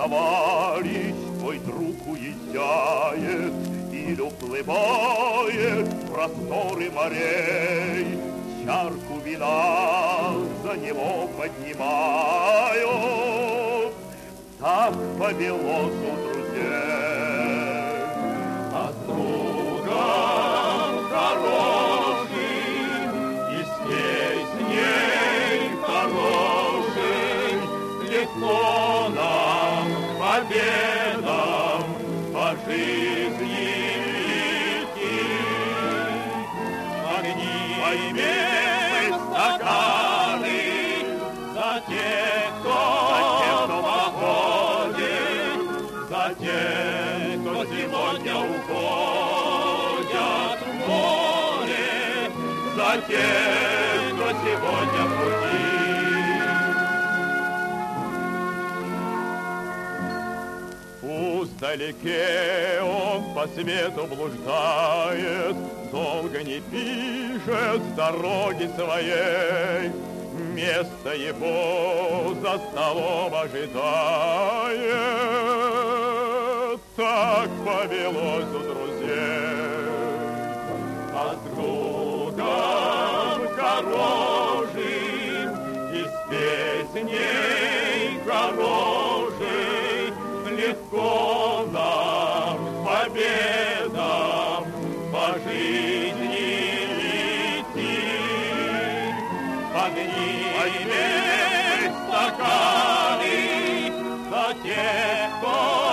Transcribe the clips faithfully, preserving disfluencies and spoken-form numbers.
товарищ, твой друг уезжает или уплывает в просторы морей, чарку вина за него поднимаю, так повелось у друзей. А с другом хорошим и с песней хорошей легко нам победам по жизни идти. Поднимем стаканы за тех, кто походит, за тех, кто сегодня уходят в море, за тех, кто сегодня в пути. Пусть вдалеке он по свету блуждает, долго не пишет с дороги своей, место его за столом ожидает, так повелось у друзей. А с другом хорошим и с песней хорошей легко нам победам по жизни идти. Поднимем стаканы за тех, кто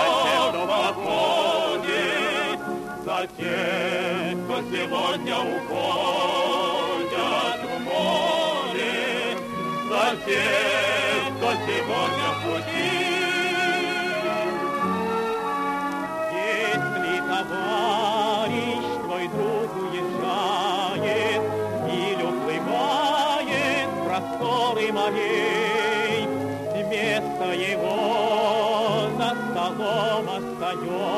походит, за тех, кто сегодня уходят в море, за тех, кто сегодня в пути. Товарищ, твой друг уезжает или уплывает в просторы морей, место его за столом остается.